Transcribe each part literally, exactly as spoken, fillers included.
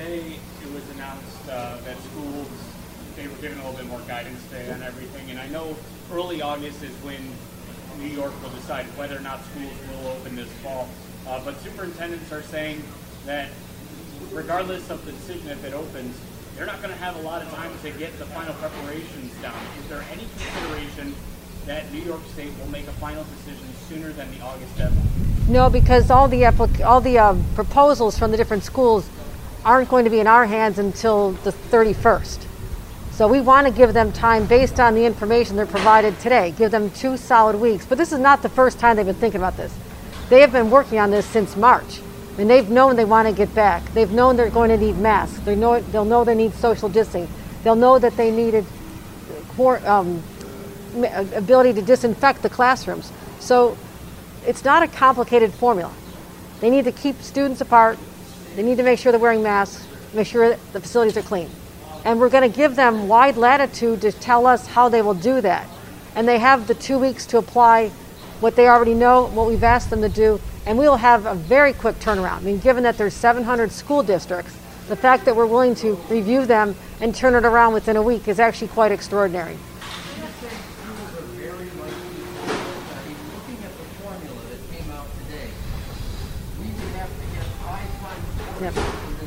today it was announced uh, that schools, they were given a little bit more guidance today on everything. And I know early August is when New York will decide whether or not schools will open this fall. Uh, but superintendents are saying that regardless of the decision if it opens, they're not going to have a lot of time to get the final preparations done. Is there any consideration that New York State will make a final decision sooner than the August deadline? No, because all the applic- all the uh, proposals from the different schools aren't going to be in our hands until the thirty-first. So we want to give them time based on the information they're provided today. Give them two solid weeks. But this is not the first time they've been thinking about this. They have been working on this since March. And they've known they want to get back. They've known they're going to need masks. They know, they'll know they need social distancing. They'll know that they needed um, ability to disinfect the classrooms. So it's not a complicated formula. They need to keep students apart. They need to make sure they're wearing masks, make sure that the facilities are clean. And we're going to give them wide latitude to tell us how they will do that. And they have the two weeks to apply what they already know, what we've asked them to do, and we will have a very quick turnaround. I mean, given that there's seven hundred school districts, the fact that we're willing to review them and turn it around within a week is actually quite extraordinary. Yep.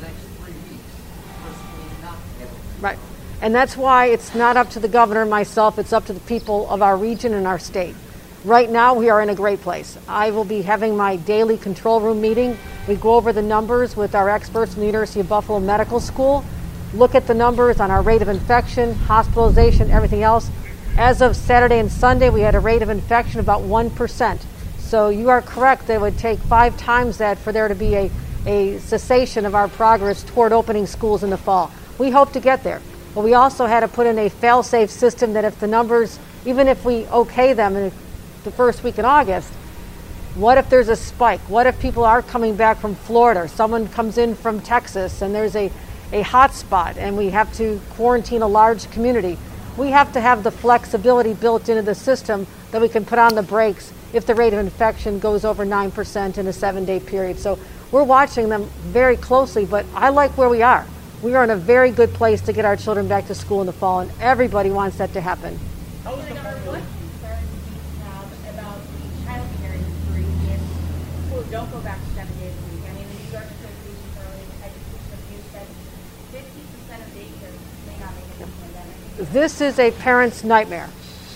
Right. And that's why it's not up to the governor and myself, it's up to the people of our region and our state. Right now, we are in a great place. I will be having my daily control room meeting. We go over the numbers with our experts from the University of Buffalo Medical School, look at the numbers on our rate of infection, hospitalization, everything else. As of Saturday and Sunday, we had a rate of infection of about one percent. So you are correct that it would take five times that for there to be a, a cessation of our progress toward opening schools in the fall. We hope to get there. But we also had to put in a fail-safe system that if the numbers, even if we okay them in the first week in August, what if there's a spike? What if people are coming back from Florida, or someone comes in from Texas and there's a, a hot spot and we have to quarantine a large community? We have to have the flexibility built into the system that we can put on the brakes if the rate of infection goes over nine percent in a seven-day period. So we're watching them very closely, but I like where we are. We are in a very good place to get our children back to school in the fall, and everybody wants that to happen. How is the what concerns do you have about the child care industry if schools don't go back to seven days a week? I mean, the New York Association for Early Education Abuse said fifty percent of daycares may not make it through the pandemic. This is a parent's nightmare.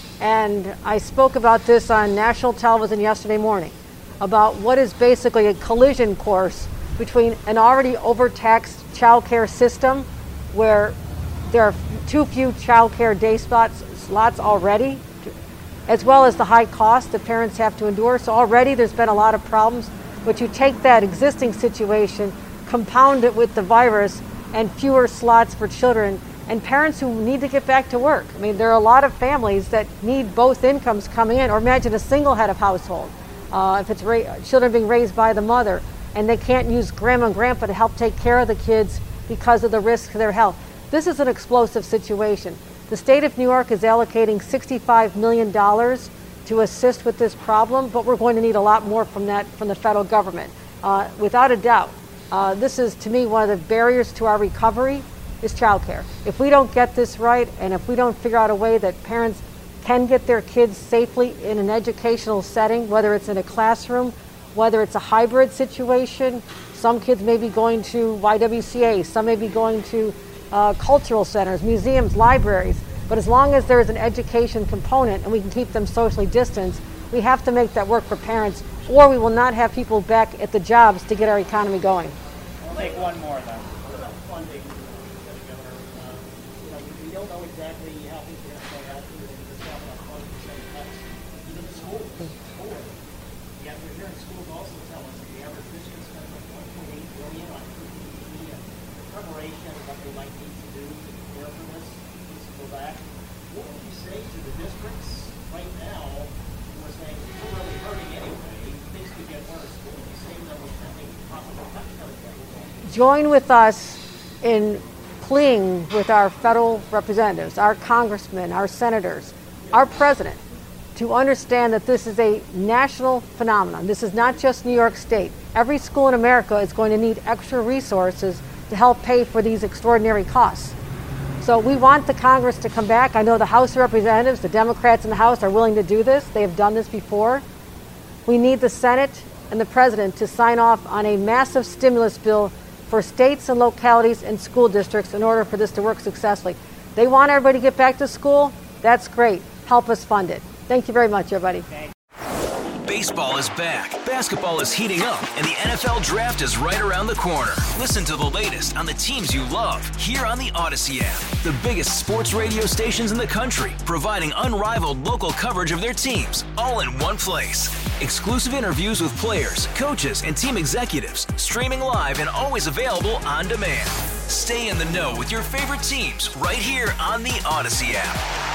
And I spoke about this on national television yesterday morning, about what is basically a collision course between an already overtaxed child care system where there are too few child care day spots, slots already, as well as the high cost that parents have to endure. So already there's been a lot of problems, but you take that existing situation, compound it with the virus and fewer slots for children and parents who need to get back to work. I mean, there are a lot of families that need both incomes coming in, or imagine a single head of household. Uh, if it's ra- children being raised by the mother, and they can't use grandma and grandpa to help take care of the kids because of the risk to their health. This is an explosive situation. The state of New York is allocating sixty-five million dollars to assist with this problem, but we're going to need a lot more from that from the federal government. Uh, without a doubt, uh, this is, to me, one of the barriers to our recovery is childcare. If we don't get this right, and if we don't figure out a way that parents can get their kids safely in an educational setting, whether it's in a classroom, whether it's a hybrid situation, some kids may be going to Y W C A, some may be going to uh, cultural centers, museums, libraries, but as long as there's an education component and we can keep them socially distanced, we have to make that work for parents, or we will not have people back at the jobs to get our economy going. We'll take one more then. Funding, Governor. Uh, you know, we don't know exactly how things are going to play out here in this about twenty percent cuts, even the schools. School. Yet we're hearing schools also tell us that the average Michigan spends like one point eight billion dollars on P P E and preparation of what they might need to do to prepare for this. Things to go back. What would you say to the districts right now who are saying we're really hurting anyway? Things could get worse. What would you say to them with something possible cut coming down? Join with us in pleading with our federal representatives, our congressmen, our senators, our president, to understand that this is a national phenomenon. This is not just New York State. Every school in America is going to need extra resources to help pay for these extraordinary costs. So we want the Congress to come back. I know the House of Representatives, the Democrats in the House, are willing to do this. They have done this before. We need the Senate and the President to sign off on a massive stimulus bill for states and localities and school districts in order for this to work successfully. They want everybody to get back to school. That's great. Help us fund it. Thank you very much, everybody. Baseball is back, basketball is heating up, and the N F L Draft is right around the corner. Listen to the latest on the teams you love here on the Odyssey app. The biggest sports radio stations in the country, providing unrivaled local coverage of their teams, all in one place. Exclusive interviews with players, coaches, and team executives, streaming live and always available on demand. Stay in the know with your favorite teams right here on the Odyssey app.